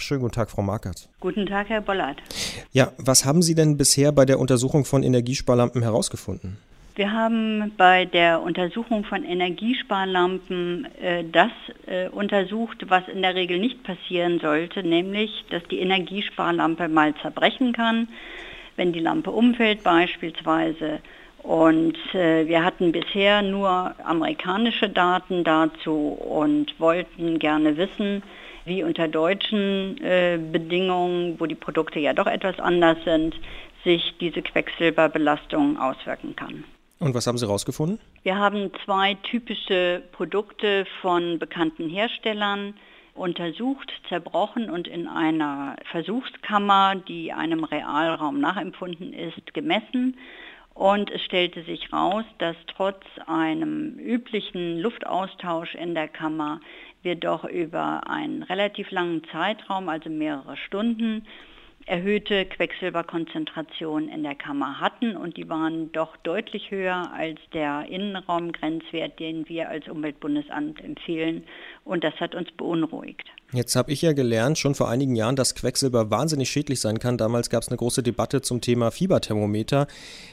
Schönen guten Tag, Frau Markert. Guten Tag, Herr Bollert. Ja, was haben Sie denn bisher bei der Untersuchung von Energiesparlampen herausgefunden? Wir haben bei der Untersuchung von Energiesparlampen das untersucht, was in der Regel nicht passieren sollte, nämlich, dass die Energiesparlampe mal zerbrechen kann, wenn die Lampe umfällt beispielsweise. Und wir hatten bisher nur amerikanische Daten dazu und wollten gerne wissen, wie unter deutschen Bedingungen, wo die Produkte ja doch etwas anders sind, sich diese Quecksilberbelastung auswirken kann. Und was haben Sie herausgefunden? Wir haben 2 typische Produkte von bekannten Herstellern untersucht, zerbrochen und in einer Versuchskammer, die einem Realraum nachempfunden ist, gemessen. Und es stellte sich raus, dass trotz einem üblichen Luftaustausch in der Kammer wir doch über einen relativ langen Zeitraum, also mehrere Stunden, erhöhte Quecksilberkonzentrationen in der Kammer hatten und die waren doch deutlich höher als der Innenraumgrenzwert, den wir als Umweltbundesamt empfehlen, und das hat uns beunruhigt. Jetzt habe ich ja gelernt, schon vor einigen Jahren, dass Quecksilber wahnsinnig schädlich sein kann. Damals gab es eine große Debatte zum Thema Fieberthermometer.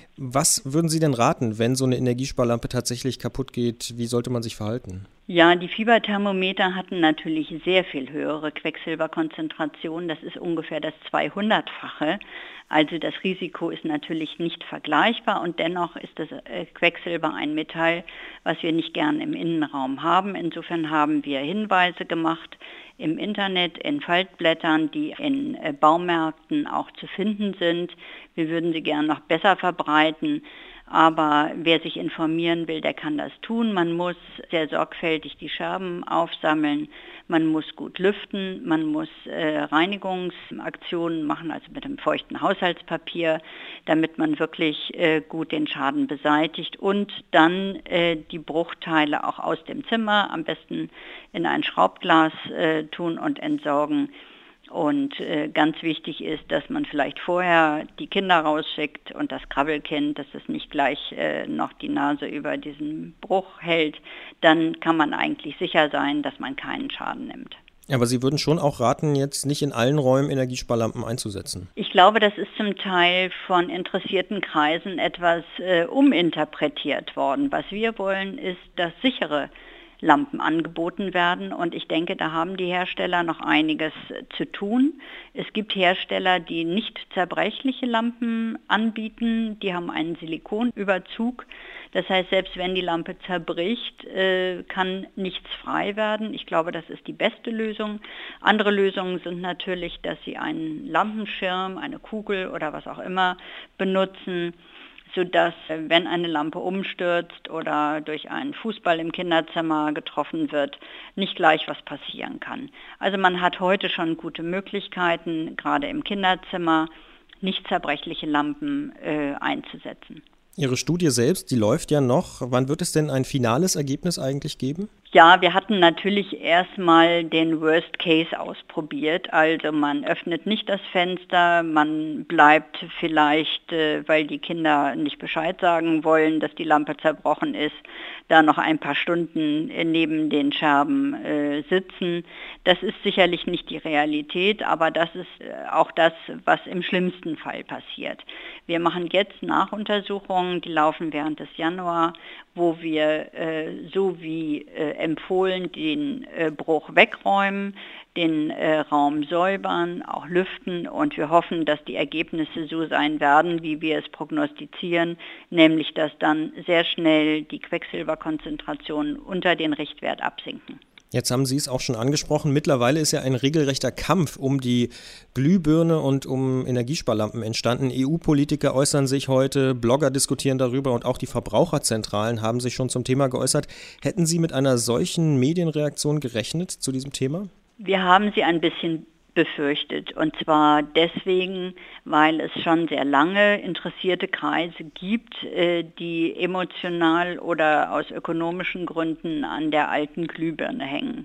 Was würden Sie denn raten, wenn so eine Energiesparlampe tatsächlich kaputt geht? Wie sollte man sich verhalten? Ja, die Fieberthermometer hatten natürlich sehr viel höhere Quecksilberkonzentrationen. Das ist ungefähr das 200-fache. Also das Risiko ist natürlich nicht vergleichbar und dennoch ist das Quecksilber ein Metall, was wir nicht gern im Innenraum haben. Insofern haben wir Hinweise gemacht im Internet, in Faltblättern, die in Baumärkten auch zu finden sind. Wir würden sie gern noch besser verbreiten. Aber wer sich informieren will, der kann das tun. Man muss sehr sorgfältig die Scherben aufsammeln, man muss gut lüften, man muss Reinigungsaktionen machen, also mit einem feuchten Haushaltspapier, damit man wirklich gut den Schaden beseitigt und dann die Bruchteile auch aus dem Zimmer am besten in ein Schraubglas tun und entsorgen. Und ganz wichtig ist, dass man vielleicht vorher die Kinder rausschickt und das Krabbelkind, dass es nicht gleich noch die Nase über diesen Bruch hält. Dann kann man eigentlich sicher sein, dass man keinen Schaden nimmt. Aber Sie würden schon auch raten, jetzt nicht in allen Räumen Energiesparlampen einzusetzen? Ich glaube, das ist zum Teil von interessierten Kreisen etwas uminterpretiert worden. Was wir wollen, ist, dass sichere Lampen angeboten werden und ich denke, da haben die Hersteller noch einiges zu tun. Es gibt Hersteller, die nicht zerbrechliche Lampen anbieten, die haben einen Silikonüberzug. Das heißt, selbst wenn die Lampe zerbricht, kann nichts frei werden. Ich glaube, das ist die beste Lösung. Andere Lösungen sind natürlich, dass sie einen Lampenschirm, eine Kugel oder was auch immer benutzen, sodass, wenn eine Lampe umstürzt oder durch einen Fußball im Kinderzimmer getroffen wird, nicht gleich was passieren kann. Also man hat heute schon gute Möglichkeiten, gerade im Kinderzimmer, nicht zerbrechliche Lampen einzusetzen. Ihre Studie selbst, die läuft ja noch. Wann wird es denn ein finales Ergebnis eigentlich geben? Ja, wir hatten natürlich erstmal den Worst Case ausprobiert. Also man öffnet nicht das Fenster, man bleibt vielleicht, weil die Kinder nicht Bescheid sagen wollen, dass die Lampe zerbrochen ist, da noch ein paar Stunden neben den Scherben sitzen. Das ist sicherlich nicht die Realität, aber das ist auch das, was im schlimmsten Fall passiert. Wir machen jetzt Nachuntersuchungen, die laufen während des Januar, wo wir so wie empfohlen den Bruch wegräumen, den Raum säubern, auch lüften und wir hoffen, dass die Ergebnisse so sein werden, wie wir es prognostizieren, nämlich dass dann sehr schnell die Quecksilberkonzentrationen unter den Richtwert absinken. Jetzt haben Sie es auch schon angesprochen, mittlerweile ist ja ein regelrechter Kampf um die Glühbirne und um Energiesparlampen entstanden. EU-Politiker äußern sich heute, Blogger diskutieren darüber und auch die Verbraucherzentralen haben sich schon zum Thema geäußert. Hätten Sie mit einer solchen Medienreaktion gerechnet zu diesem Thema? Wir haben sie ein bisschen befürchtet. Und zwar deswegen, weil es schon sehr lange interessierte Kreise gibt, die emotional oder aus ökonomischen Gründen an der alten Glühbirne hängen.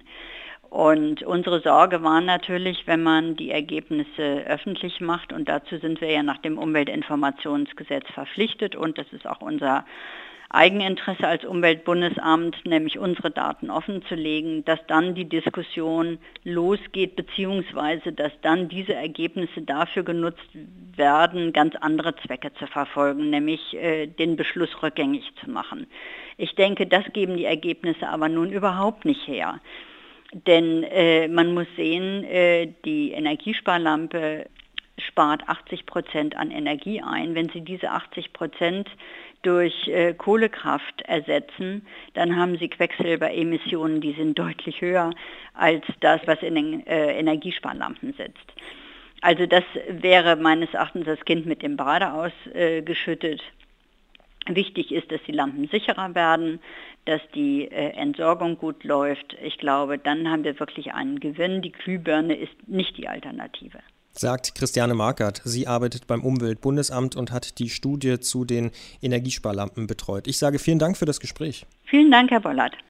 Und unsere Sorge war natürlich, wenn man die Ergebnisse öffentlich macht, und dazu sind wir ja nach dem Umweltinformationsgesetz verpflichtet, und das ist auch unser Eigeninteresse als Umweltbundesamt, nämlich unsere Daten offenzulegen, dass dann die Diskussion losgeht, beziehungsweise dass dann diese Ergebnisse dafür genutzt werden, ganz andere Zwecke zu verfolgen, nämlich den Beschluss rückgängig zu machen. Ich denke, das geben die Ergebnisse aber nun überhaupt nicht her. Denn man muss sehen, die Energiesparlampe spart 80% an Energie ein. Wenn Sie diese 80% durch Kohlekraft ersetzen, dann haben Sie Quecksilberemissionen, die sind deutlich höher als das, was in den Energiesparlampen sitzt. Also das wäre meines Erachtens das Kind mit dem Bade ausgeschüttet. Wichtig ist, dass die Lampen sicherer werden, dass die Entsorgung gut läuft. Ich glaube, dann haben wir wirklich einen Gewinn. Die Glühbirne ist nicht die Alternative. Sagt Christiane Markert. Sie arbeitet beim Umweltbundesamt und hat die Studie zu den Energiesparlampen betreut. Ich sage vielen Dank für das Gespräch. Vielen Dank, Herr Bollert.